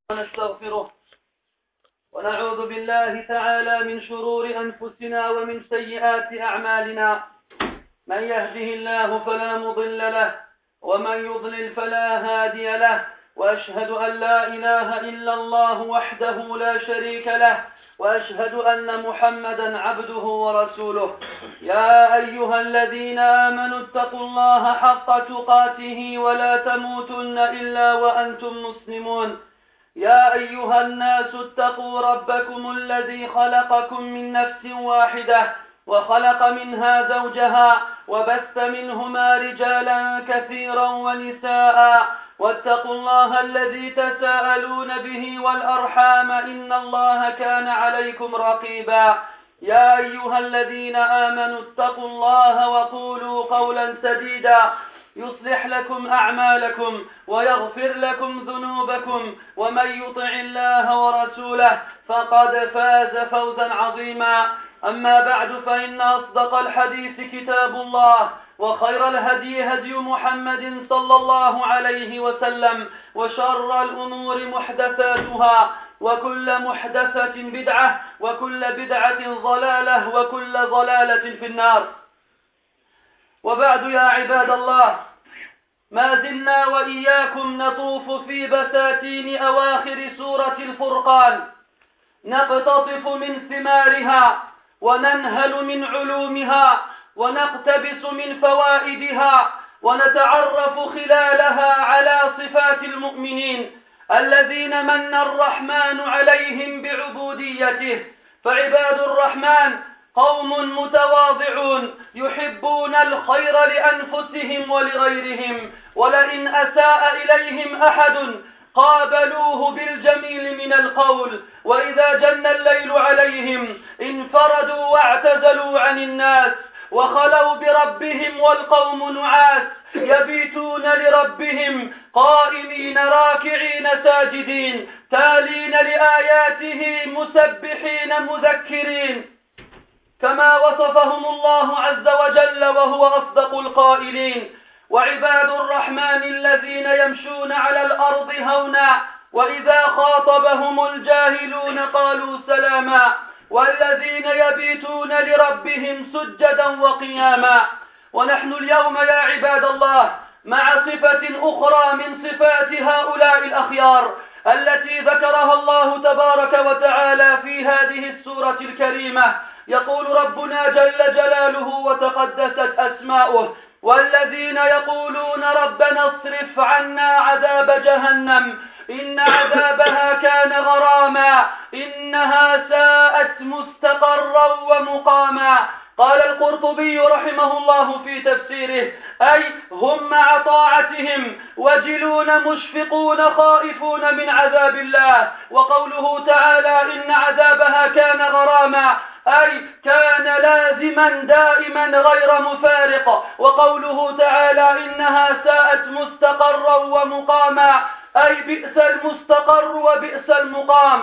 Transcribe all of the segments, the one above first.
ونستغفره ونعوذ بالله تعالى من شرور أنفسنا ومن سيئات أعمالنا. من يهده الله فلا مضل له ومن يضلل فلا هادي له، وأشهد أن لا إله إلا الله وحده لا شريك له، وأشهد أن محمدا عبده ورسوله. يا أيها الذين آمنوا اتقوا الله حق تقاته ولا تموتن إلا وأنتم مسلمون. يا أيها الناس اتقوا ربكم الذي خلقكم من نفس واحدة وخلق منها زوجها وبث منهما رجالا كثيرا ونساء، واتقوا الله الذي تساءلون به والأرحام إن الله كان عليكم رقيبا. يا أيها الذين آمنوا اتقوا الله وقولوا قولا سديدا يصلح لكم أعمالكم ويغفر لكم ذنوبكم، ومن يطع الله ورسوله فقد فاز فوزا عظيما. أما بعد، فإن أصدق الحديث كتاب الله، وخير الهدي هدي محمد صلى الله عليه وسلم، وشر الأمور محدثاتها، وكل محدثة بدعة، وكل بدعة ضلالة، وكل ضلالة في النار. وبعد، يا عباد الله، ما زلنا وإياكم نطوف في بساتين أواخر سورة الفرقان، نقتطف من ثمارها وننهل من علومها ونقتبس من فوائدها، ونتعرف خلالها على صفات المؤمنين الذين من الرحمن عليهم بعبوديته. فعباد الرحمن قوم متواضعون يحبون الخير لأنفسهم ولغيرهم، ولئن أساء إليهم أحد قابلوه بالجميل من القول، وإذا جن الليل عليهم انفردوا واعتزلوا عن الناس وخلوا بربهم والقوم نعاس، يبيتون لربهم قائمين راكعين ساجدين تالين لآياته مسبحين مذكرين، كما وصفهم الله عز وجل وهو أصدق القائلين. وعباد الرحمن الذين يمشون على الأرض هونا وإذا خاطبهم الجاهلون قالوا سلاما، والذين يبيتون لربهم سجدا وقياما. ونحن اليوم يا عباد الله مع صفة أخرى من صفات هؤلاء الأخيار التي ذكرها الله تبارك وتعالى في هذه السورة الكريمة. يقول ربنا جل جلاله وتقدست أسماؤه: والذين يقولون ربنا اصرف عنا عذاب جهنم إن عذابها كان غراما إنها ساءت مستقرا ومقاما. قال القرطبي رحمه الله في تفسيره: أي هم مع طاعتهم وجلون مشفقون خائفون من عذاب الله. وقوله تعالى إن عذابها كان غراما أي كان لازما دائما غير مفارق. وقوله تعالى إنها ساءت مستقرا ومقاما أي بئس المستقر وبئس المقام.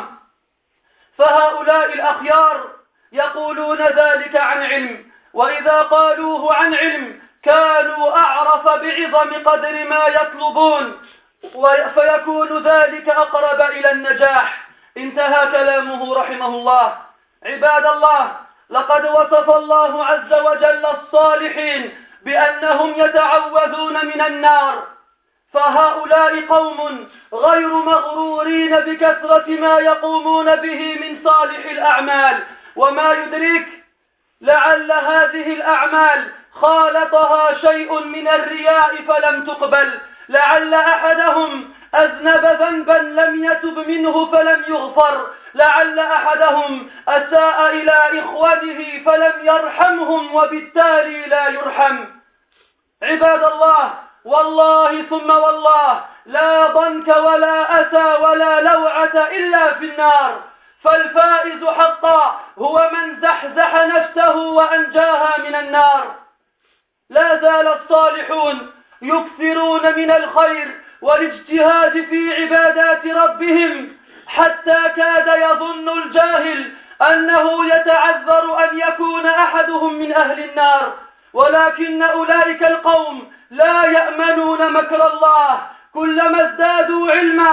فهؤلاء الأخيار يقولون ذلك عن علم، وإذا قالوه عن علم كانوا أعرف بعظم قدر ما يطلبون، فيكون ذلك أقرب إلى النجاح. انتهى كلامه رحمه الله. عباد الله، لقد وصف الله عز وجل الصالحين بأنهم يتعوذون من النار، فهؤلاء قوم غير مغرورين بكثرة ما يقومون به من صالح الأعمال، وما يدرك لعل هذه الأعمال خالطها شيء من الرياء فلم تقبل، لعل أحدهم أذنب ذنبا لم يتب منه فلم يغفر، لعل أحدهم أساء إلى إخوته فلم يرحمهم وبالتالي لا يرحم. عباد الله، والله ثم والله لا ضنك ولا أسى ولا لوعة إلا في النار، فالفائز حقا هو من زحزح نفسه وأنجاها من النار. لا زال الصالحون يكثرون من الخير والاجتهاد في عبادات ربهم، حتى كاد يظن الجاهل أنه يتعذر أن يكون أحدهم من أهل النار، ولكن أولئك القوم لا يأمنون مكر الله. كلما ازدادوا علما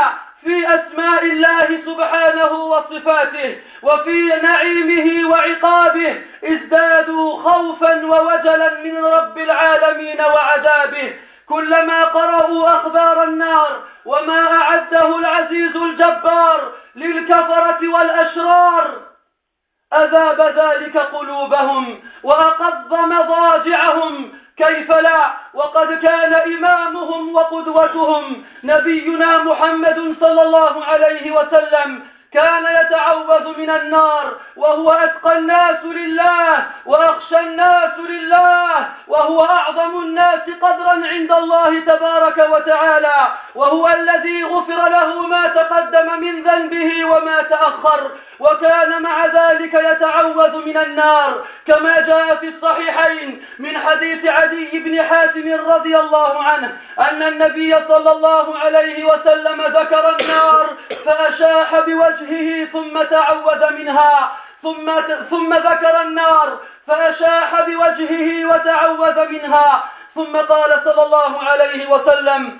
في أسماء الله سبحانه وصفاته وفي نعيمه وعقابه ازدادوا خوفا ووجلا من رب العالمين وعذابه. كلما قرأوا أخبار النار وما أعده العزيز الجبار للكفرة والأشرار أذاب ذلك قلوبهم وأقض مضاجعهم. كيف لا وقد كان إمامهم وقدوتهم نبينا محمد صلى الله عليه وسلم كان يتعوذ من النار وهو أتقى الناس لله وأخشى الناس لله وهو أعظم الناس قدرا عند الله تبارك وتعالى، وهو الذي غفر له ما تقدم من ذنبه وما تأخر، وكان مع ذلك يتعوذ من النار كما جاء في الصحيحين من حديث عدي بن حاتم رضي الله عنه أن النبي صلى الله عليه وسلم ذكر النار فأشاح بوجهه ثم تعوذ منها ثم ذكر النار فأشاح بوجهه وتعوذ منها ثم قال صلى الله عليه وسلم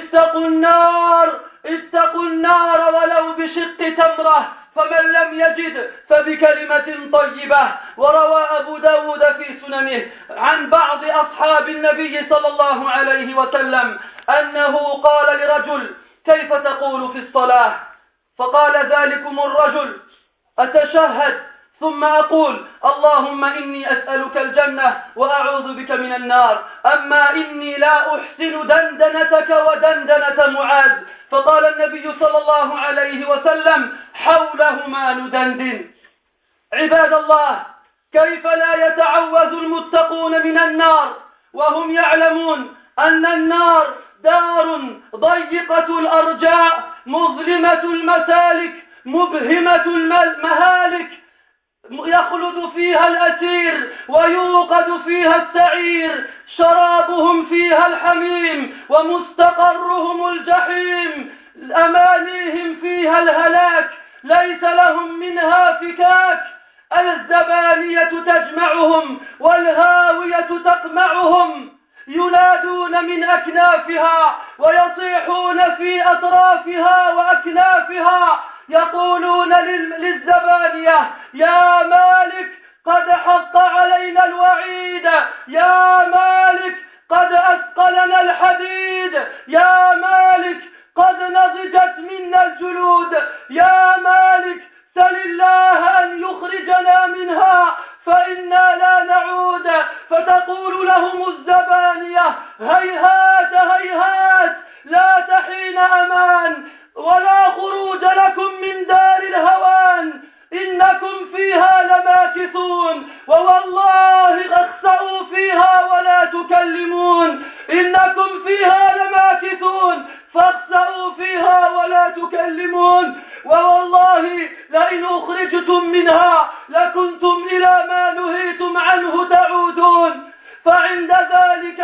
اتقوا النار ولو بشق تمرة، فمن لم يجد فبكلمة طيبة. وروى أبو داود في سننه عن بعض أصحاب النبي صلى الله عليه وسلم أنه قال لرجل كيف تقول في الصلاة؟ فقال ذلكم الرجل أتشهد ثم أقول اللهم إني أسألك الجنة وأعوذ بك من النار، أما إني لا أحسن دندنتك ودندنة معاذ. فقال النبي صلى الله عليه وسلم حولهما ندندن. عباد الله، كيف لا يتعوذ المتقون من النار وهم يعلمون أن النار دار ضيقة الأرجاء مظلمة المسالك مبهمة المهالك، يخلد فيها الأسير ويوقد فيها السعير، شرابهم فيها الحميم ومستقرهم الجحيم، أمانيهم فيها الهلاك، ليس لهم منها فكاك. الزبانية تجمعهم والهاوية تقمعهم، ينادون من أكنافها ويصيحون في أطرافها وأكنافها، يقولون للزبانية يا مالك قد حق علينا الوعيد، يا مالك قد أثقلنا الحديد، يا مالك قد نضجت منا الجلود، يا مالك سل الله أن يخرجنا منها فإنا لا نعود. فتقول لهم الزبانية هيهات هيهات، لا تحين أمان ولا خروج لكم من دار الهوان، إنكم فيها لماكثون، ووالله اخسأوا فيها ولا تكلمون، إنكم فيها لماكثون فاخسأوا فيها ولا تكلمون، ووالله لئن أخرجتم منها لكنتم إلى ما نهيتم عنه تعودون. فعند ذلك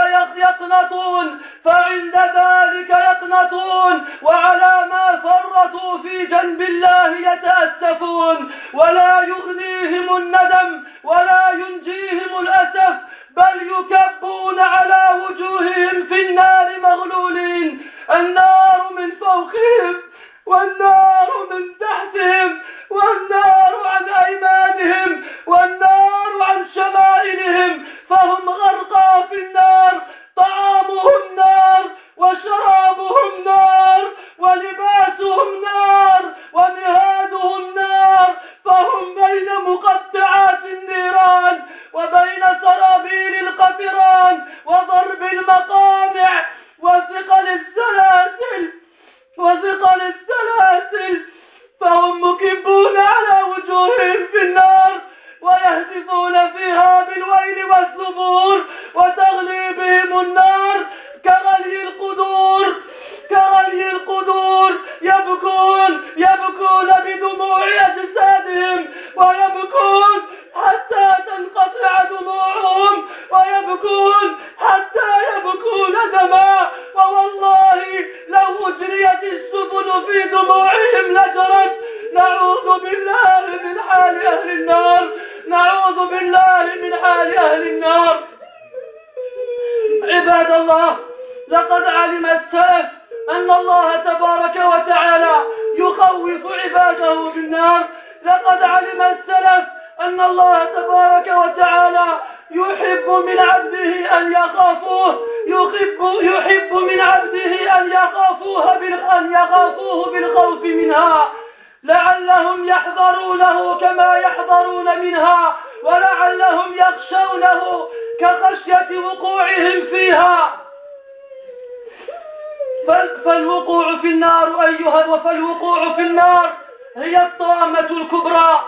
يقنطون وعلى ما فرطوا في جنب الله يتأسفون، ولا يغنيهم الندم ولا ينجيهم الأسف، بل يكبون على وجوههم في النار مغلولين، النار من فوقهم والنار من تحتهم والنار عن أيمانهم والنار عن شمائلهم، فهم غرقى في النار، طعامهم نار وشرابهم نار ولباسهم نار ومهادهم نار، فهم بين مقطعات النيران وبين سرابيل القطران وضرب المقامع وثقل السلاسل، فهم مكبون على وجوههم في النار ويهتفون فيها بالويل والثبور، وتغلي بهم النار كغلي القدور، يبكون بدموع أجسادهم ويبكون حتى تنقطع دموعهم ويبكون حتى يبكون دما، ووالله لو أجريت السفن في دموعهم لجرت. نعوذ بالله من حال أهل النار، نعوذ بالله من حال أهل النار. عباد الله، لقد علم السلف أن الله تبارك وتعالى يخوف عباده بالنار. لقد علم السلف أن الله تبارك وتعالى يحب من عبده أن يخافوه، يحب من عبده أن يخافوه بالخوف منها، لعلهم يحذرونه كما يحذرون منها، ولعلهم يخشونه كخشية وقوعهم فيها. فالوقوع في النار هي الطامة الكبرى،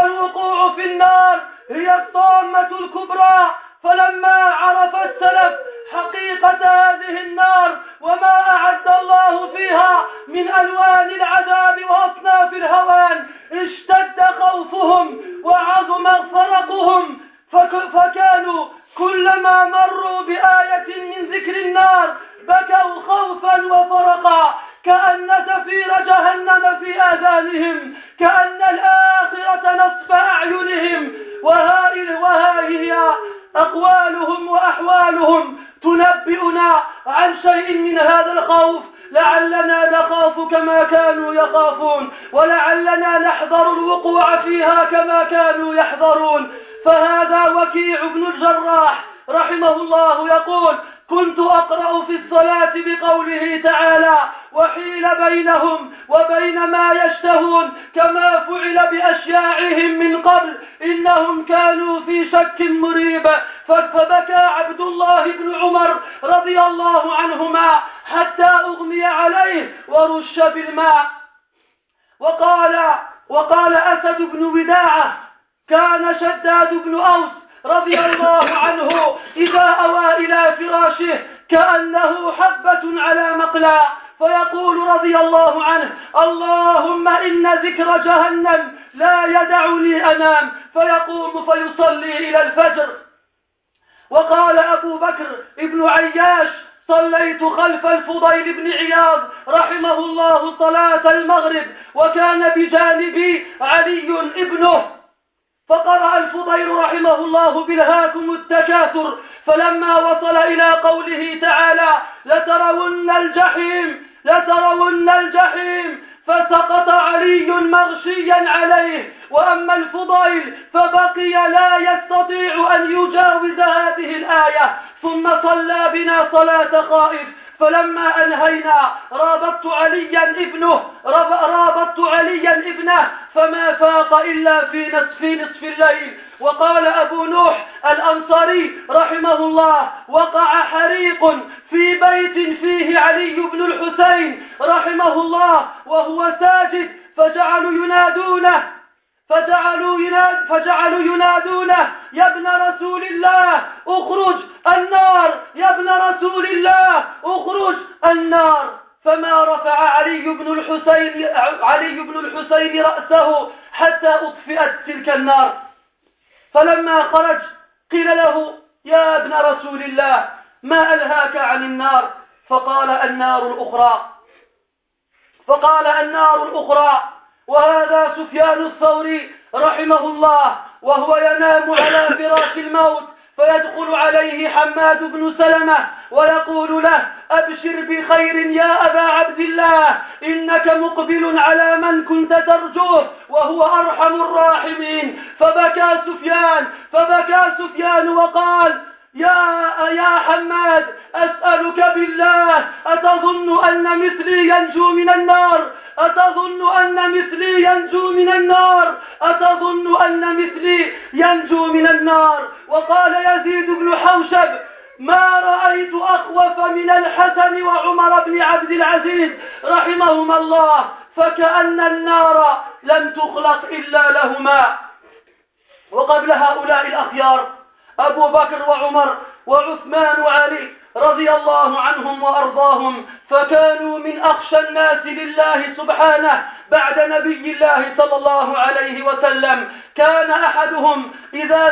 فلما عرف السلف حقيقة هذه النار وما أعد الله فيها من ألوان العذاب وأصناف الهوان، اشتد خوفهم وعظم فرقهم، فكانوا كلما مروا بآية من ذكر النار بكوا خوفا وفرقا، كأن زفير جهنم في آذانهم، كأن الآخرة نصب أعينهم. وها هي أقوالهم وأحوالهم تنبئنا عن شيء من هذا الخوف، لعلنا نخاف كما كانوا يخافون، ولعلنا نحذر الوقوع فيها كما كانوا يحذرون. فهذا وكيع بن الجراح رحمه الله يقول: كنت أقرأ في الصلاة بقوله تعالى: وحيل بينهم وبين ما يشتهون كما فعل بأشياعهم من قبل إنهم كانوا في شك مريب. فبكى عبد الله بن عمر رضي الله عنهما حتى أغمي عليه ورش بالماء. وقال أسد بن وداعة: كان شداد بن أوس رضي الله عنه إذا أوى إلى فراشه كأنه حبة على مقلى، فيقول رضي الله عنه: اللهم إن ذكر جهنم لا يدعني أنام، فيقوم فيصلي إلى الفجر. وقال أبو بكر ابن عياش: صليت خلف الفضيل بن عياض رحمه الله صلاة المغرب، وكان بجانبي علي ابنه، فقرأ الفضيل رحمه الله: بلهاكم التكاثر، فلما وصل إلى قوله تعالى: لترون الجحيم، فسقط علي مغشيا عليه، وأما الفضيل فبقي لا يستطيع أن يجاوز هذه الآية، ثم صلى بنا صلاة خائف. فلما أنهينا رابطت عليا ابنه فما فاق إلا في نصف الليل. وقال أبو نوح الأنصاري رحمه الله: وقع حريق في بيت فيه علي بن الحسين رحمه الله وهو ساجد، فجعلوا ينادونه: يا ابن رسول الله اخرج النار، يا ابن رسول الله اخرج النار. فما رفع علي بن الحسين رأسه حتى أطفئت تلك النار. فلما خرج قيل له: يا ابن رسول الله ما ألهاك عن النار؟ فقال: النار الأخرى. وهذا سفيان الثوري رحمه الله وهو ينام على فراش الموت، فيدخل عليه حماد بن سلمة ويقول له: أبشر بخير يا أبا عبد الله، إنك مقبل على من كنت ترجوه وهو أرحم الراحمين. فبكى سفيان وقال: يا حماد، أسألك بالله، أتظن أن مثلي ينجو من النار؟ وقال يزيد بن حوشب: ما رأيت أخوف من الحسن وعمر بن عبد العزيز رحمهما الله، فكأن النار لم تخلق إلا لهما. وقبل هؤلاء الأخيار أبو بكر وعمر وعثمان وعلي رضي الله عنهم وأرضاهم، فكانوا من أخشى الناس لله سبحانه بعد نبي الله صلى الله عليه وسلم. كان أحدهم إذا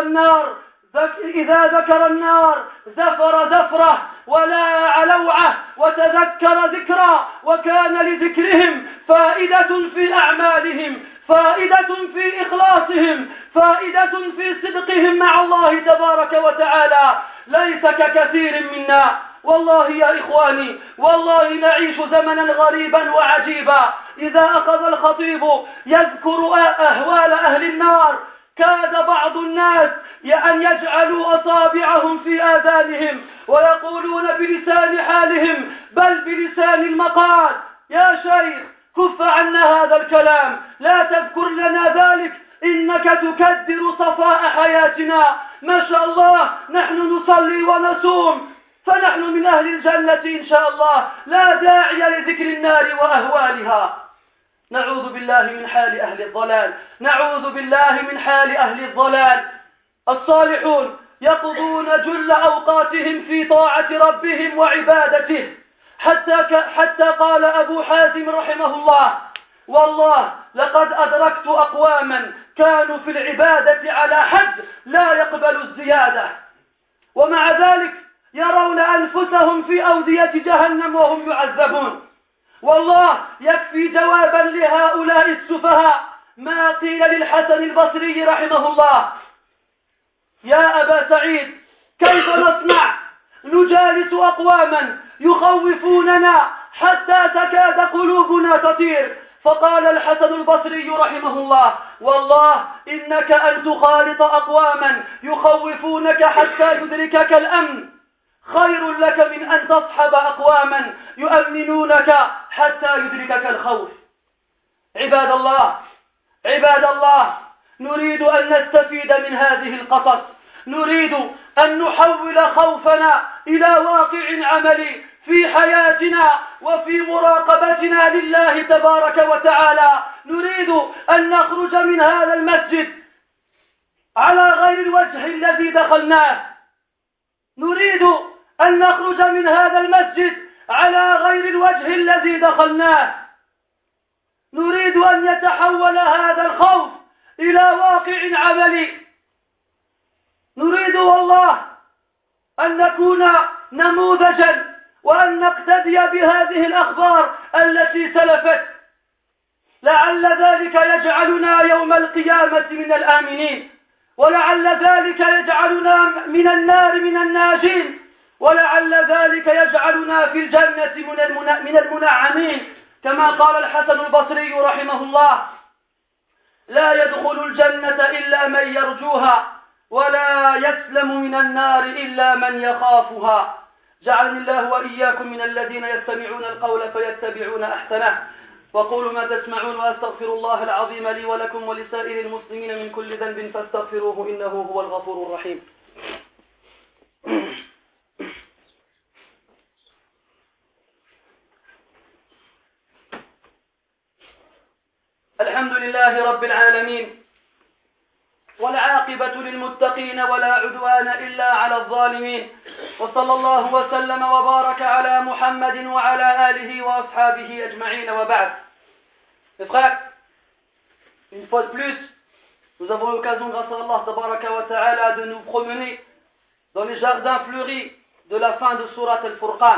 ذكر النار زفر زفرة ولا لوعة وتذكر ذكرى، وكان لذكرهم فائدة في أعمالهم، فائدة في إخلاصهم، فائدة في صدقهم مع الله تبارك وتعالى. ليس ككثير منا والله يا إخواني، والله نعيش زمنا غريبا وعجيبا. إذا أخذ الخطيب يذكر أهوال أهل النار كاد بعض الناس أن يجعلوا أصابعهم في آذانهم ويقولون بلسان حالهم بل بلسان المقال: يا شيخ كف عنا هذا الكلام، لا تذكر لنا ذلك، إنك تكدر صفاء حياتنا. ما شاء الله نحن نصلي ونصوم، فنحن من أهل الجنة إن شاء الله، لا داعي لذكر النار وأهوالها. نعوذ بالله من حال أهل الضلال، نعوذ بالله من حال أهل الضلال. الصالحون يقضون جل أوقاتهم في طاعة ربهم وعبادته، حتى قال أبو حازم رحمه الله: والله لقد أدركت أقواما كانوا في العبادة على حد لا يقبل الزيادة، ومع ذلك يرون أنفسهم في أودية جهنم وهم يعذبون. والله يكفي جوابا لهؤلاء السفهاء ما قيل للحسن البصري رحمه الله: يا أبا سعيد كيف نصنع؟ نجالس أقواما يخوفوننا حتى تكاد قلوبنا تطير. فقال الحسن البصري رحمه الله: والله إنك أن تخالط أقواما يخوفونك حتى يدركك الأمن خير لك من أن تصحب أقواما يؤمنونك حتى يدركك الخوف. عباد الله، نريد أن نستفيد من هذه القصص، نريد أن نحول خوفنا إلى واقع عملي في حياتنا وفي مراقبتنا لله تبارك وتعالى. نريد أن نخرج من هذا المسجد على غير الوجه الذي دخلناه، نريد أن نخرج من هذا المسجد على غير الوجه الذي دخلناه، نريد أن يتحول هذا الخوف إلى واقع عملي، نريد والله أن نكون نموذجا وأن نقتدي بهذه الأخبار التي سلفت، لعل ذلك يجعلنا يوم القيامة من الآمنين، ولعل ذلك يجعلنا من النار من الناجين، ولعل ذلك يجعلنا في الجنة من المنعمين. كما قال الحسن البصري رحمه الله: لا يدخل الجنة إلا من يرجوها، ولا يسلم من النار إلا من يخافها. جعلني الله وإياكم من الذين يستمعون القول فيتبعون أحسنه. وقولوا ما تسمعون، وأستغفر الله العظيم لي ولكم ولسائر المسلمين من كل ذنب فاستغفروه إنه هو الغفور الرحيم. الحمد لله رب العالمين، والعاقبة للمتقين ولا عدوان إلا على الظالمين، وصلى الله وسلم وبارك على محمد وعلى آله وأصحابه أجمعين وبعد. Mes frères, une fois de plus, nous avons l'occasion, grâce à Allah tabaraka wa ta'ala, de nous promener dans les jardins fleuris de la fin de Surat al-Furqan.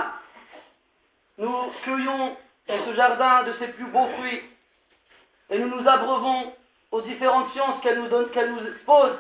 Nous cueillons dans ce jardin de ses plus beaux fruits et nous nous abreuvons aux différentes sciences qu'elle nous donne, qu'elle nous expose,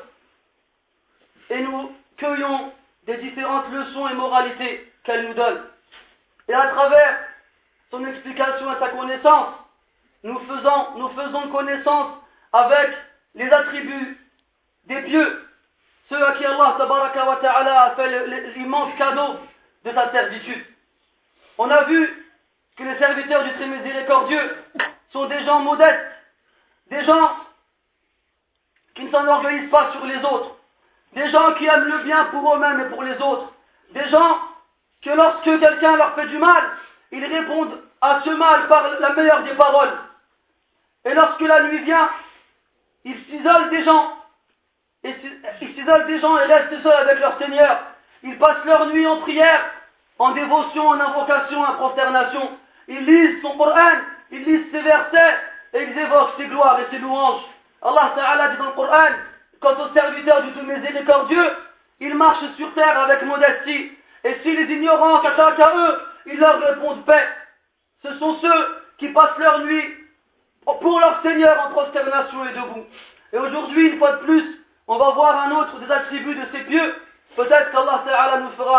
et nous cueillons des différentes leçons et moralités qu'elle nous donne. Et à travers son explication et sa connaissance, nous faisons connaissance avec les attributs des pieux, ceux à qui Allah tabaraka wa ta'ala a fait l'immense cadeau de sa servitude. On a vu que les serviteurs du très miséricordieux sont des gens modestes, des gens qui ne s'enorgueillissent pas sur les autres, des gens qui aiment le bien pour eux-mêmes et pour les autres, des gens que lorsque quelqu'un leur fait du mal, ils répondent à ce mal par la meilleure des paroles. Et lorsque la nuit vient, ils s'isolent des gens, et restent seuls avec leur Seigneur. Ils passent leur nuit en prière, en dévotion, en invocation, en prosternation. Ils lisent son Coran, ils lisent ses versets, et ils évoquent ses gloires et ses louanges. Allah Ta'ala dit dans le Coran: quant aux serviteurs du tout miséricordieux, ils marchent sur terre avec modestie, et si les ignorants s'attaquent à eux, ils leur répondent paix. Ce sont ceux qui passent leur nuit pour leur Seigneur en prosternation et debout. Et aujourd'hui, une fois de plus, on va voir un autre des attributs de ces pieux. Peut-être qu'Allah Ta'ala nous fera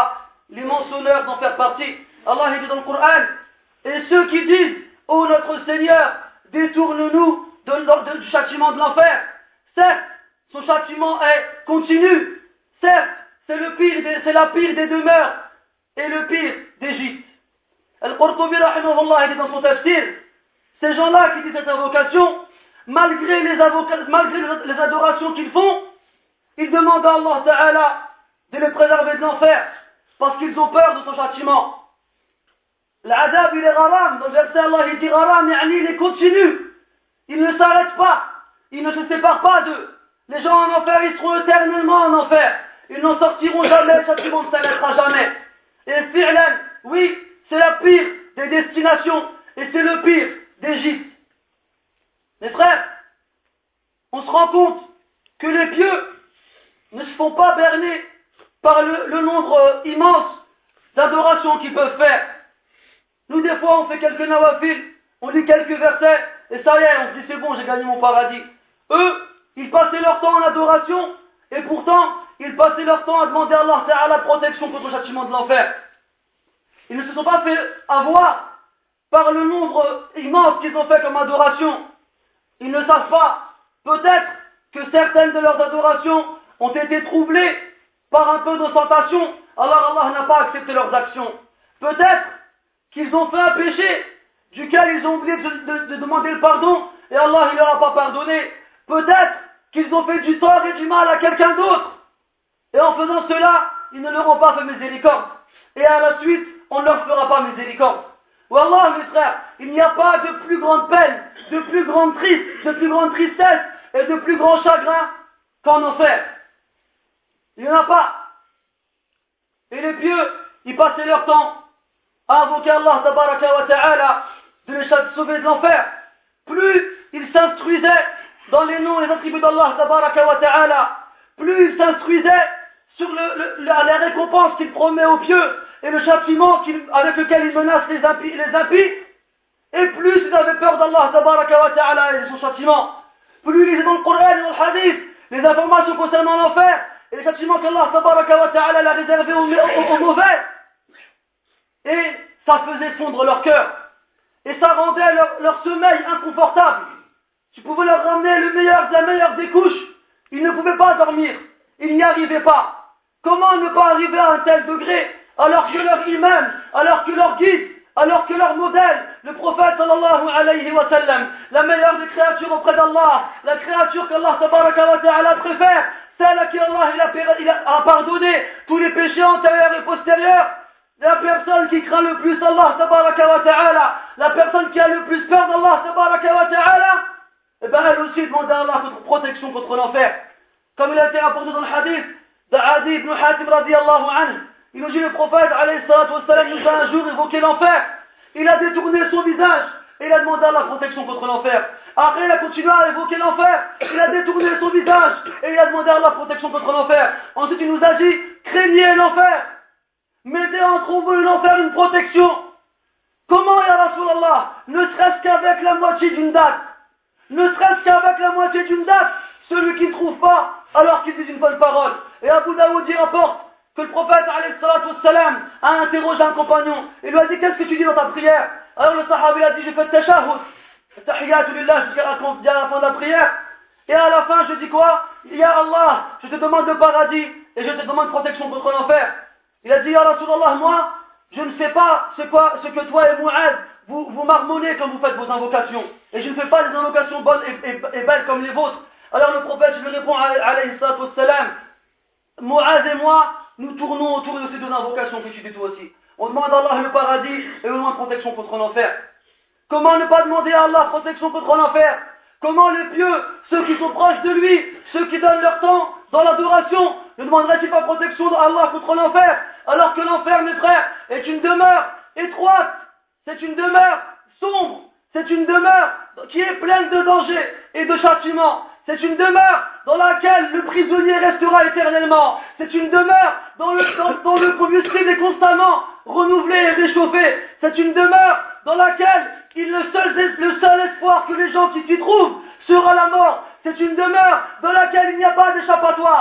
l'immense honneur d'en faire partie. Allah dit dans le Coran, et ceux qui disent, ô notre Seigneur, détourne-nous du châtiment de l'enfer. Certes, son châtiment est continu. Certes, c'est la pire des demeures et le pire d'Égypte. Al-Qurtubi rahimahullah dit dans son tafsir, ces gens-là qui disent cette invocation, malgré les adorations qu'ils font, ils demandent à Allah Ta'ala de les préserver de l'enfer, parce qu'ils ont peur de son châtiment. L'adab il est gharam, dans le verset Allah il dit gharam, il est continu, il ne s'arrête pas, il ne se sépare pas d'eux. Les gens en enfer, ils seront éternellement en enfer, ils n'en sortiront jamais, le châtiment ne s'arrêtera jamais. Et fi'lan, oui, c'est la pire des destinations, et c'est le pire d'Égypte. Mes frères, on se rend compte que les pieux ne se font pas berner par le nombre immense d'adorations qu'ils peuvent faire. Nous, des fois, on fait quelques nawafil, on lit quelques versets, et ça y est, on se dit c'est bon, j'ai gagné mon paradis. Eux, ils passaient leur temps en adoration, et pourtant, ils passaient leur temps à demander à Allah la protection contre le châtiment de l'enfer. Ils ne se sont pas fait avoir par le nombre immense qu'ils ont fait comme adoration. Ils ne savent pas, peut-être, que certaines de leurs adorations ont été troublées par un peu d'ostentation, alors Allah n'a pas accepté leurs actions. Peut-être qu'ils ont fait un péché duquel ils ont oublié de demander le pardon et Allah ne leur a pas pardonné. Peut-être qu'ils ont fait du tort et du mal à quelqu'un d'autre et en faisant cela, ils ne leur ont pas fait miséricorde. Et à la suite, on ne leur fera pas miséricorde. Wallah, mes frères, il n'y a pas de plus grande peine, de plus grande tristesse et de plus grand chagrin qu'en enfer. Il n'y en a pas. Et les pieux, ils passaient leur temps à invoquer Allah tabaraka wa ta'ala de les sauver de l'enfer. Plus ils s'instruisaient dans les noms et les attributs d'Allah tabaraka wa ta'ala, plus ils s'instruisaient sur la récompense qu'il promet aux pieux et le châtiment avec lequel il menace les impies, et plus ils avaient peur d'Allah tabaraka wa ta'ala et de son châtiment. Plus ils lisaient dans le Coran et dans le Hadith les informations concernant l'enfer et les châtiments qu'Allah tabaraka wa ta'ala l'a réservé aux mauvais, et ça faisait fondre leur cœur et ça rendait leur sommeil inconfortable. Tu pouvais leur ramener la meilleure des couches, ils ne pouvaient pas dormir, ils n'y arrivaient pas. Comment ne pas arriver à un tel degré alors que leur imam, alors que leur guide, alors que leur modèle, le prophète sallallahu alayhi wa sallam, la meilleure des créatures auprès d'Allah, la créature qu'Allah tabaraka wa ta'ala préfère, celle à qui Allah il a pardonné tous les péchés antérieurs et postérieurs, la personne qui craint le plus Allah tabaraka wa ta'ala, la personne qui a le plus peur d'Allah tabaraka wa ta'ala, et bien elle aussi demande à Allah protection contre l'enfer. Comme il a été rapporté dans le hadith d'Adi ibn Hatim radiyallahu anhu, il nous dit le prophète alayhi salatu wassalam nous a un jour évoqué l'enfer. Il a détourné son visage et il a demandé à la protection contre l'enfer. Après il a continué à évoquer l'enfer, il a détourné son visage et il a demandé à la protection contre l'enfer. Ensuite il nous a dit, craignez l'enfer, mettez entre vous et l'enfer une protection. Comment ya Rasulallah, ne serait-ce qu'avec la moitié d'une date, celui qui ne trouve pas alors qu'il dit une bonne parole. Et Abu Daoud y rapporte que le prophète alayhi salatu wassalam a interrogé un compagnon et lui a dit, qu'est-ce que tu dis dans ta prière? Alors le sahabi a dit, je fais tashahhud, tahiyatu lillah, jusqu'à la fin de la prière, et à la fin je dis quoi? Ya Allah, je te demande le paradis et je te demande protection contre l'enfer. Il a dit, ya Rasulallah, moi je ne sais pas ce que toi et Mu'ad vous marmonnez quand vous faites vos invocations, et je ne fais pas des invocations bonnes et belles comme les vôtres. Alors le prophète lui répond alayhi salatu wassalam, Mu'ad et moi, nous tournons autour de ces deux invocations que tu dis toi aussi. On demande à Allah le paradis et on demande protection contre l'enfer. Comment ne pas demander à Allah protection contre l'enfer? Comment les pieux, ceux qui sont proches de lui, ceux qui donnent leur temps dans l'adoration, ne demanderaient-ils pas protection d'Allah contre l'enfer? Alors que l'enfer, mes frères, est une demeure étroite, c'est une demeure sombre, c'est une demeure qui est pleine de dangers et de châtiments. C'est une demeure dans laquelle le prisonnier restera éternellement. C'est une demeure dont le combustible est constamment renouvelé et réchauffé. C'est une demeure dans laquelle le seul espoir que les gens qui s'y trouvent sera la mort. C'est une demeure dans laquelle il n'y a pas d'échappatoire.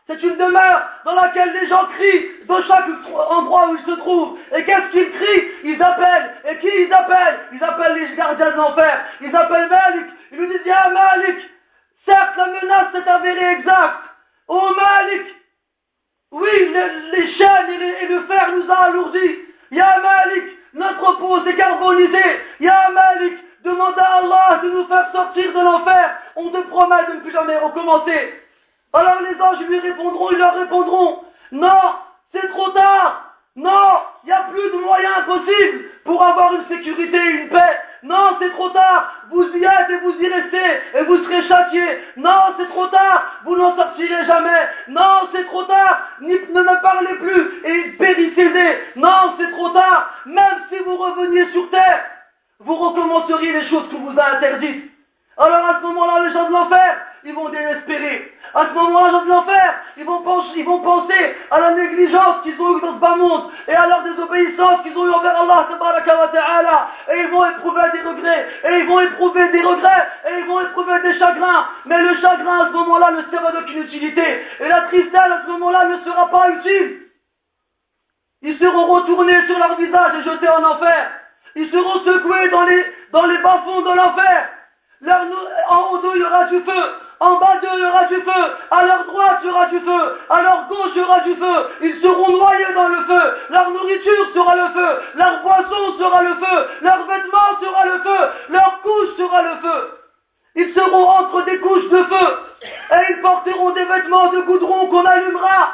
C'est une demeure dans laquelle les gens crient dans chaque endroit où ils se trouvent. Et qu'est-ce qu'ils crient? Ils appellent. Et qui ils appellent? Ils appellent les gardiens de l'enfer. Ils appellent Malik. Ils lui disent, Ya Malik. Certes, la menace s'est avérée exacte. Oh Malik. Oui, les chaînes et le fer nous a alourdis. Ya Malik. Notre peau s'est carbonisée. Ya Malik. Demande à Allah de nous faire sortir de l'enfer. On te promet de ne plus jamais recommencer. Alors les anges lui répondront, ils leur répondront, non, c'est trop tard, non, il n'y a plus de moyens possibles pour avoir une sécurité et une paix, non, c'est trop tard, vous y êtes et vous y restez et vous serez châtiés, non, c'est trop tard, vous n'en sortirez jamais, non, c'est trop tard, ne me parlez plus et périssez, non, c'est trop tard, même si vous reveniez sur terre, vous recommenceriez les choses qu'on vous a interdites. Alors à ce moment-là, les gens de l'enfer, ils vont désespérer. À ce moment-là, les gens de l'enfer, ils vont penser à la négligence qu'ils ont eue dans ce bas monde et à leur désobéissance qu'ils ont eue envers Allah tabaraka wa ta'ala. Et ils vont éprouver des regrets, et ils vont éprouver des chagrins. Mais le chagrin à ce moment-là ne sera d'aucune utilité. Et la tristesse à ce moment-là ne sera pas utile. Ils seront retournés sur leur visage et jetés en enfer. Ils seront secoués dans les bas-fonds de l'enfer. En haut d'eux, il y aura du feu. En bas d'eux, il y aura du feu. À leur droite, il y aura du feu. À leur gauche, il y aura du feu. Ils seront noyés dans le feu. Leur nourriture sera le feu. Leur boisson sera le feu. Leurs vêtements sera le feu. Leur couche sera le feu. Ils seront entre des couches de feu. Et ils porteront des vêtements de goudron qu'on allumera.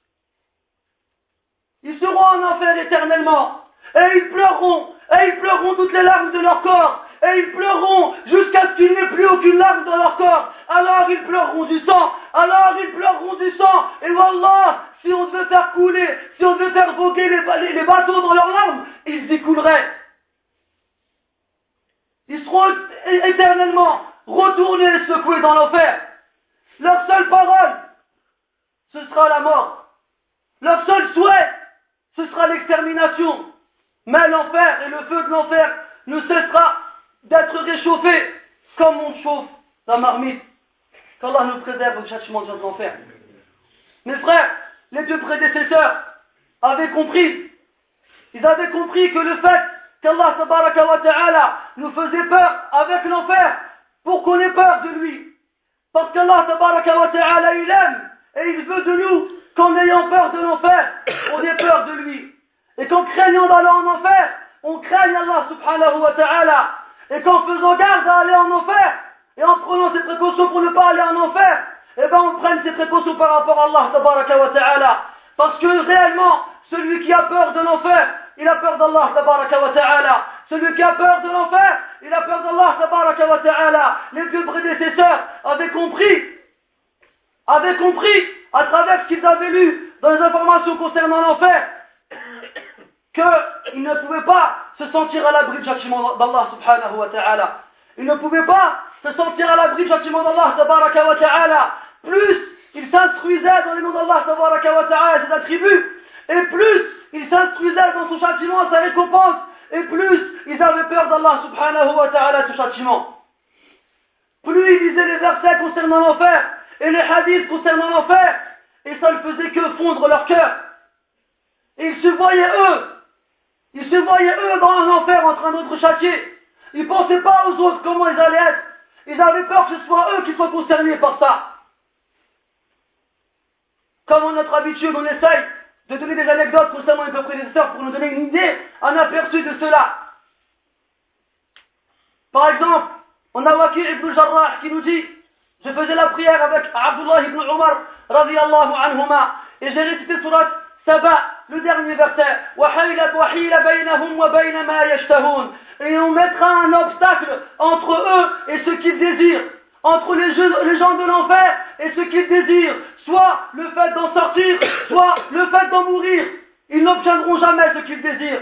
Ils seront en enfer éternellement. Et ils pleureront toutes les larmes de leur corps. Et ils pleureront jusqu'à ce qu'il n'y ait plus aucune larme dans leur corps. Alors ils pleureront du sang. Et wallah, si on devait faire couler, si on devait faire voguer les bateaux dans leurs larmes, ils y couleraient. Ils seront éternellement retournés et secoués dans l'enfer. Leur seule parole, ce sera la mort. Leur seul souhait, ce sera l'extermination. Mais l'enfer et le feu de l'enfer ne cessera d'être réchauffé comme on chauffe la marmite. Qu'Allah nous préserve du châtiment de l'enfer. Mes frères, les deux prédécesseurs avaient compris. Ils avaient compris que le fait qu'Allah tabaraka wa ta'ala nous faisait peur avec l'enfer pour qu'on ait peur de lui. Parce qu'Allah tabaraka wa ta'ala il aime et il veut de nous qu'en ayant peur de l'enfer, on ait peur de lui. Et qu'en craignant d'aller en enfer, on craigne Allah subhanahu wa ta'ala. Et qu'en faisant garde à aller en enfer, et en prenant ses précautions pour ne pas aller en enfer, eh ben on prenne ses précautions par rapport à Allah tabaraka wa ta'ala. Parce que réellement, celui qui a peur de l'enfer, il a peur d'Allah tabaraka wa ta'ala. Celui qui a peur de l'enfer, il a peur d'Allah tabaraka wa ta'ala. Les deux prédécesseurs avaient compris, à travers ce qu'ils avaient lu dans les informations concernant l'enfer, qu'ils ne pouvaient pas se sentir à l'abri du châtiment d'Allah subhanahu wa ta'ala. Ils ne pouvaient pas se sentir à l'abri du châtiment d'Allah tabaraka wa ta'ala. Plus ils s'instruisaient dans les noms d'Allah tabaraka wa ta'ala et ses attributs, et plus ils s'instruisaient dans son châtiment et sa récompense, et plus ils avaient peur d'Allah subhanahu wa ta'ala et son châtiment. Plus ils lisaient les versets concernant l'enfer et les hadiths concernant l'enfer, et ça ne faisait que fondre leur cœur. Et ils se voyaient eux dans un enfer en train d'être châtiés. Ils ne pensaient pas aux autres comment ils allaient être. Ils avaient peur que ce soit eux qui soient concernés par ça. Comme en notre habitude, on essaye de donner des anecdotes concernant les prédécesseurs pour nous donner une idée, un aperçu de cela. Par exemple, on a Waki ibn Jarrah qui nous dit: je faisais la prière avec Abdullah ibn Umar radiyallahu anhuma et j'ai récité surat Saba, le dernier verset. Et on mettra un obstacle entre eux et ce qu'ils désirent, entre les gens de l'enfer et ce qu'ils désirent, soit le fait d'en sortir, soit le fait d'en mourir. Ils n'obtiendront jamais ce qu'ils désirent.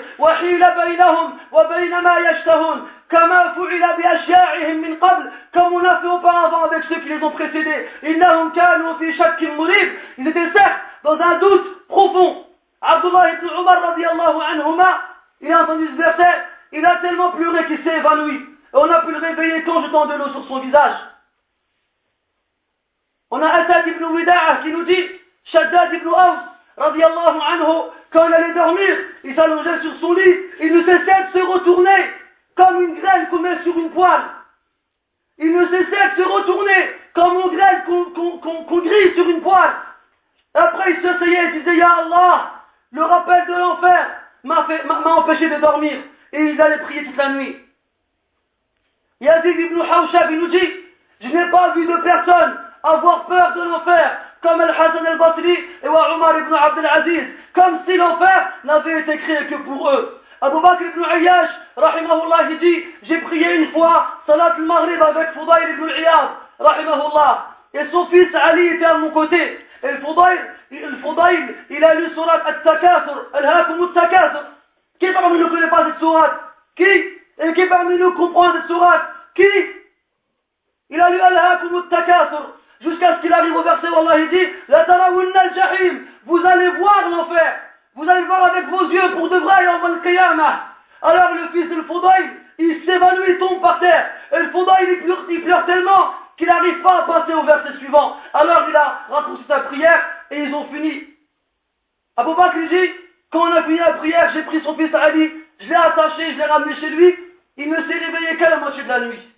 Comme on a fait auparavant avec ceux qui les ont précédés. Ils étaient certes dans un doute profond. Abdullah ibn Umar radiyallahu anhuma, il a entendu ce verset, il a tellement pleuré qu'il s'est évanoui. Et on a pu le réveiller qu'en jetant de l'eau sur son visage. On a Asad ibn Wida'a qui nous dit: Shaddad ibn Aws, radiyallahu anhu, quand il allait dormir, il s'allongeait sur son lit, il ne cessait de se retourner comme une graine qu'on met sur une poêle. Il ne cessait de se retourner comme une graine qu'on grille sur une poêle. Après, il s'asseyait et disait, Ya Allah, le rappel de l'enfer m'a empêché de dormir. Et il allait prier toute la nuit. Yazid ibn Hawshab, il nous dit, je n'ai pas vu de personne avoir peur de l'enfer, comme Al-Hassan al-Basri et Omar ibn Abdel Aziz, comme si l'enfer n'avait été créé que pour eux. Abu Bakr ibn Ayyash, rahimahullah, il dit, j'ai prié une fois, Salat al-Maghrib avec Fudayl ibn Iyad, rahimahullah, et son fils Ali était à mon côté. Et le Fudayl, il a lu surat Al-Takathur, Al-Hakum Al-Takathur. Qui parmi nous ne connaît pas cette sourate? Qui? Et qui parmi nous comprend cette sourate? Qui? Il a lu Al-Hakum Al-Takathur, jusqu'à ce qu'il arrive au verset où Allah dit, La tarawunna al-jahim, vous allez voir l'enfer. Vous allez voir avec vos yeux pour de vrai en al-Qiyamah. Alors le fils de Fudayl, il s'évanouit, il tombe par terre. Et le Fudayl, il pleure tellement qu'il n'arrive pas à passer au verset suivant. Alors il a raccourci sa prière et ils ont fini. Abu Bakr dit, quand on a fini la prière, j'ai pris son fils Ali, je l'ai attaché, je l'ai ramené chez lui. Il ne s'est réveillé qu'à la moitié de la nuit.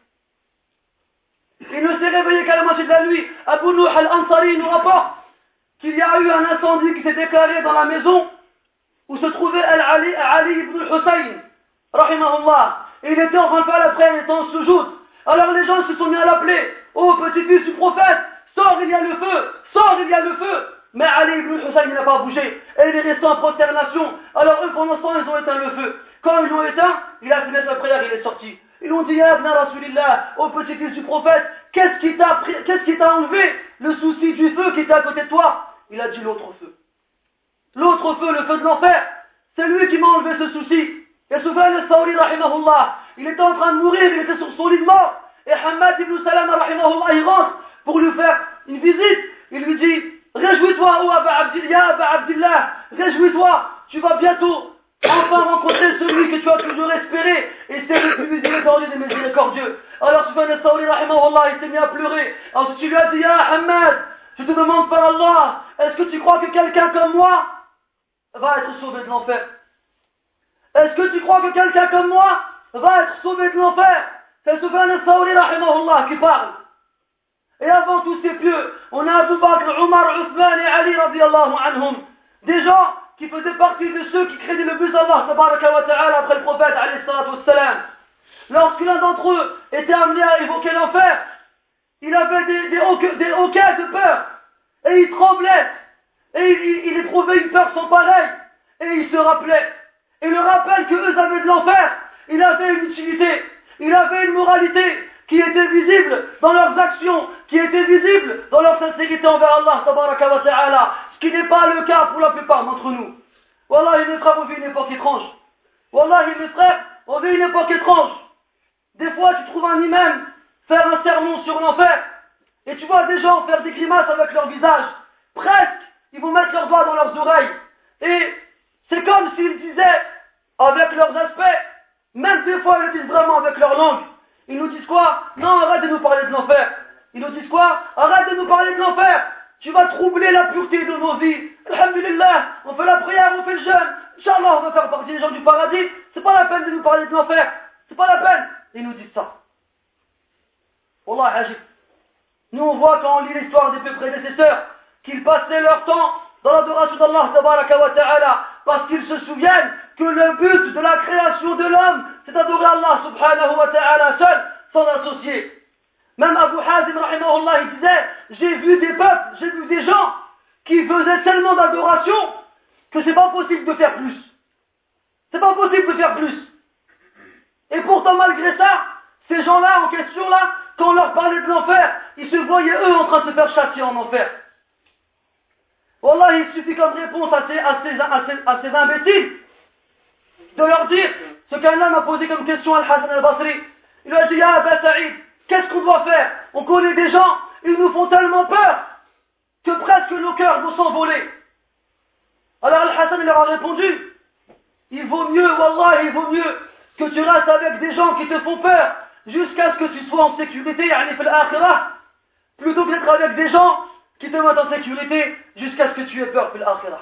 Il ne s'est réveillé qu'à la moitié de la nuit. Abu Nuh al-Ansari nous rapporte qu'il y a eu un incendie qui s'est déclaré dans la maison où se trouvait Ali ibn Hussein, rahimahullah. Et il était en train de faire la prière, il était en soujoud. Alors les gens se sont mis à l'appeler. Oh, petit-fils du prophète, sors, il y a le feu, sors, il y a le feu. Mais Ali ibn Hussein, il n'a pas bougé. Et il est resté en prosternation. Alors eux, pendant ce temps, ils ont éteint le feu. Quand ils l'ont éteint, il a fini sa prière, il est sorti. Ils ont dit, Ya ibn Rasulillah, ô petit-fils du prophète, qu'est-ce qui t'a enlevé le souci du feu qui était à côté de toi? Il a dit l'autre feu. L'autre feu, le feu de l'enfer, c'est lui qui m'a enlevé ce souci. Et Sufyan al-Thawri, rahimahullah, il était en train de mourir, il était sur son lit de mort. Et Hamad ibn Salama, rahimahullah, il rentre pour lui faire une visite. Il lui dit, réjouis-toi, ô Aba Abdillah, réjouis-toi, tu vas bientôt enfin rencontrer celui que tu as toujours espéré. Et c'est le plus miséricordieux des miséricordieux. Alors Sufyan al-Thawri, rahimahullah, il s'est mis à pleurer. Ensuite il lui a dit, Ya Hamad, je te demande par Allah, est-ce que tu crois que quelqu'un comme moi va être sauvé de l'enfer? Est-ce que tu crois que quelqu'un comme moi va être sauvé de l'enfer? C'est Sufyan al-Thawri, rahimahullah, qui parle. Et avant tous ces pieux, on a Abu Bakr, Omar, Uthman et Ali, radiyallahu anhum. Des gens qui faisaient partie de ceux qui créaient le but d'Allah, tabaraka wa ta'ala, après le prophète, alayhi salatu wassalam. Lorsque l'un d'entre eux était amené à évoquer l'enfer, il avait des hoquets de peur. Et il tremblait. Et il éprouvait une peur sans pareille. Et il se rappelait. Et le rappel que eux avaient de l'enfer, il avait une utilité. Il avait une moralité qui était visible dans leurs actions, qui était visible dans leur sincérité envers Allah, tabaraka wa ta'ala. Ce qui n'est pas le cas pour la plupart d'entre nous. Wallah, mes frères, on vit une époque étrange. Wallah, mes frères, on vit une époque étrange. Des fois, tu trouves un imam faire un sermon sur l'enfer, et tu vois des gens faire des grimaces avec leur visage. Presque, ils vont mettre leurs doigts dans leurs oreilles. Et c'est comme s'ils disaient, avec leurs aspects, même des fois, ils le disent vraiment avec leur langue. Ils nous disent quoi? Non, arrête de nous parler de l'enfer. Ils nous disent quoi? Arrête de nous parler de l'enfer. Tu vas troubler la pureté de nos vies. Alhamdulillah, on fait la prière, on fait le jeûne. Inch'Allah, on va faire partie des gens du paradis. C'est pas la peine de nous parler de l'enfer. C'est pas la peine. Ils nous disent ça. Wallah, ajib. Nous, on voit quand on lit l'histoire des prédécesseurs qu'ils passaient leur temps dans l'adoration d'Allah, tabaraka wa ta'ala, parce qu'ils se souviennent que le but de la création de l'homme, c'est d'adorer Allah, subhanahu wa ta'ala, seul, sans associer. Même Abu Hazim, rahimahullah, il disait, j'ai vu des peuples, j'ai vu des gens qui faisaient tellement d'adoration que c'est pas possible de faire plus. C'est pas possible de faire plus. Et pourtant, malgré ça, ces gens-là, en question-là, quand on leur parlait de l'enfer, ils se voyaient eux en train de se faire châtier en enfer. Wallah, il suffit comme réponse à ces imbéciles de leur dire ce qu'un homme a posé comme question à Al-Hassan al-Basri. Il a dit, Ya Aba Saïd, qu'est-ce qu'on doit faire? On connaît des gens, ils nous font tellement peur que presque nos cœurs vont s'envoler. Alors Al-Hassan leur a répondu, il vaut mieux, Wallah, il vaut mieux que tu restes avec des gens qui te font peur jusqu'à ce que tu sois en sécurité, yani fil akhirah, plutôt que d'être avec des gens qui te mettent en sécurité jusqu'à ce que tu aies peur fil akhirah.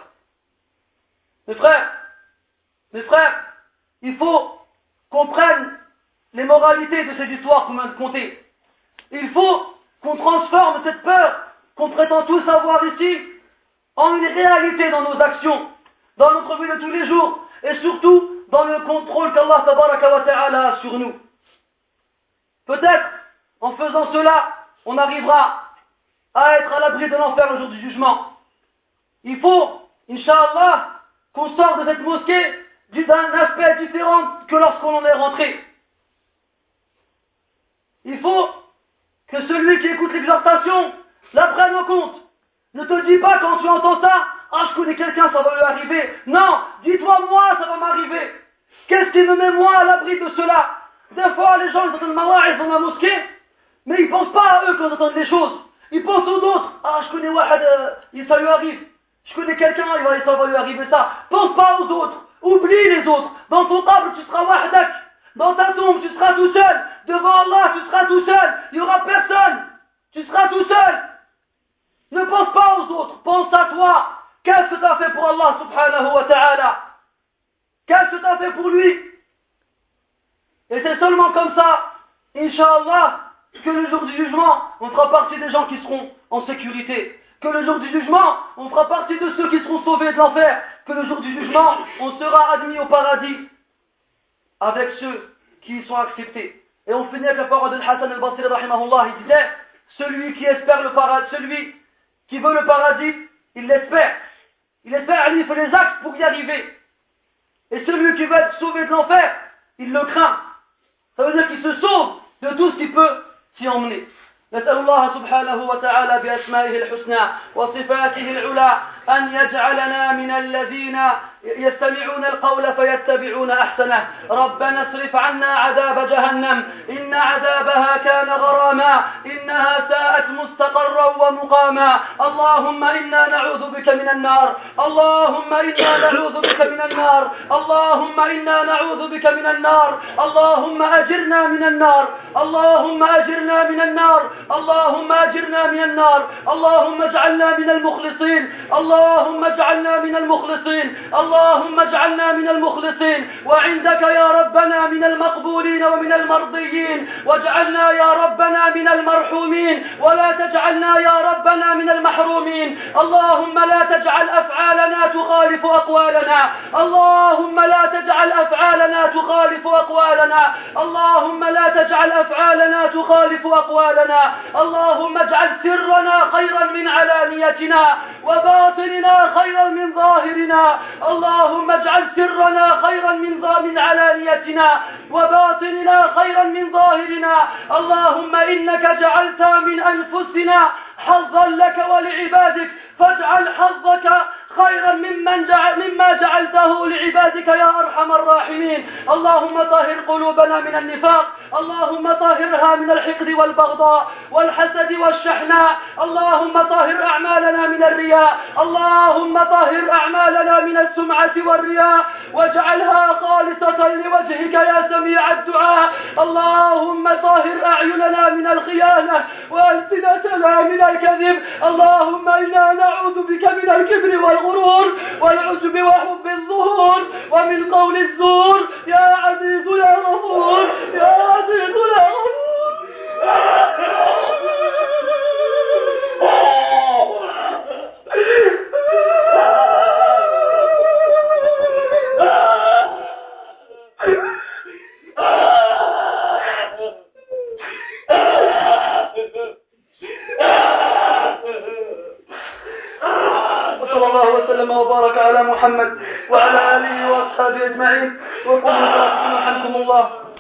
Mes frères, il faut qu'on prenne les moralités de cette histoire qu'on vient de conter. Il faut qu'on transforme cette peur qu'on prétend tous avoir ici en une réalité dans nos actions, dans notre vie de tous les jours, et surtout dans le contrôle qu'Allah tabaraka wa ta'ala a sur nous. Peut-être, en faisant cela, on arrivera à être à l'abri de l'enfer le jour du jugement. Il faut, Inch'Allah, qu'on sorte de cette mosquée d'un aspect différent que lorsqu'on en est rentré. Il faut que celui qui écoute l'exhortation la prenne en compte. Ne te dis pas quand tu entends ça, je connais quelqu'un, ça va lui arriver. Non, dis-toi, moi, ça va m'arriver. Qu'est-ce qui me met moi à l'abri de cela? Des fois, les gens, ils entendent mawa'id dans la mosquée, mais ils pensent pas à eux quand ils entendent des choses. Ils pensent aux autres. Je connais wahad, ça lui arrive. Je connais quelqu'un, ça va lui arriver ça. Pense pas aux autres. Oublie les autres. Dans ton table, tu seras wahdak. Dans ta tombe, tu seras tout seul. Devant Allah, tu seras tout seul. Il n'y aura personne. Tu seras tout seul. Ne pense pas aux autres. Pense à toi. Qu'est-ce que tu as fait pour Allah subhanahu wa ta'ala? Qu'est-ce que tu as fait pour lui? Et c'est seulement comme ça, Inch'Allah, que le jour du jugement, on fera partie des gens qui seront en sécurité. Que le jour du jugement, on fera partie de ceux qui seront sauvés de l'enfer. Que le jour du jugement, on sera admis au paradis avec ceux qui y sont acceptés. Et on finit avec la parole de Hassan al-Basri rahimahullah. Il disait, celui qui espère le paradis, celui qui veut le paradis, il l'espère. Il espère, il fait les actes pour y arriver. Et celui qui veut être sauvé de l'enfer, il le craint. Ça veut dire qu'il se sauve de tout ce qui peut s'y emmener. نسأل الله سبحانه وتعالى بأسمائه الحسنى وصفاته العلى أن يجعلنا من الذين يستمعون القول فيتبعون أحسنه. ربنا اصرف عنا عذاب جهنم إن عذابها كان غراما إنها ساءت مستقرا ومقاما. اللهم إنا نعوذ بك من النار. اللهم إنا نعوذ بك من النار. اللهم إنا نعوذ بك من النار. اللهم أجرنا من النار. اللهم أجرنا من النار. اللهم أجرنا من النار. اللهم اجعلنا من المخلصين. اللهم اجعلنا من المخلصين. اللهم اجعلنا من المخلصين وعندك يا ربنا من المقبولين ومن المرضيين. واجعلنا يا ربنا من المرحومين ولا تجعلنا يا ربنا من المحرومين. اللهم لا تجعل أفعالنا تخالف أقوالنا. اللهم لا تجعل أفعالنا تخالف أقوالنا. اللهم لا تجعل أفعالنا تخالف أقوالنا. اللهم اجعل سرنا خيرا من علانيتنا وباطننا خيرا من ظاهرنا. اللهم اجعل سرنا خيرا من علانيتنا وباطننا خيرا من ظاهرنا. اللهم إنك جعلت من أنفسنا حظا لك ولعبادك فاجعل حظك خيرا مما جعلته لعبادك يا أرحم الراحمين. اللهم طهر قلوبنا من النفاق. اللهم طهرها من الحقد والبغضاء والحسد والشحناء. اللهم طهر أعمالنا من الرياء. اللهم طهر أعمالنا من السمعة والرياء واجعلها خالصة لوجهك يا سميع الدعاء. اللهم طهر أعيننا من الخيانة وألسنتنا من الكذب. اللهم إنا نعوذ بك من الكبر والغرور والعجب وحب الظهور ومن قول الزور. يا عزيز يا غفور. يا عزيز يا غفور. صلى الله وسلم وبارك على محمد وعلى آله وأصحابه أجمعين. وقل رحمكم الله.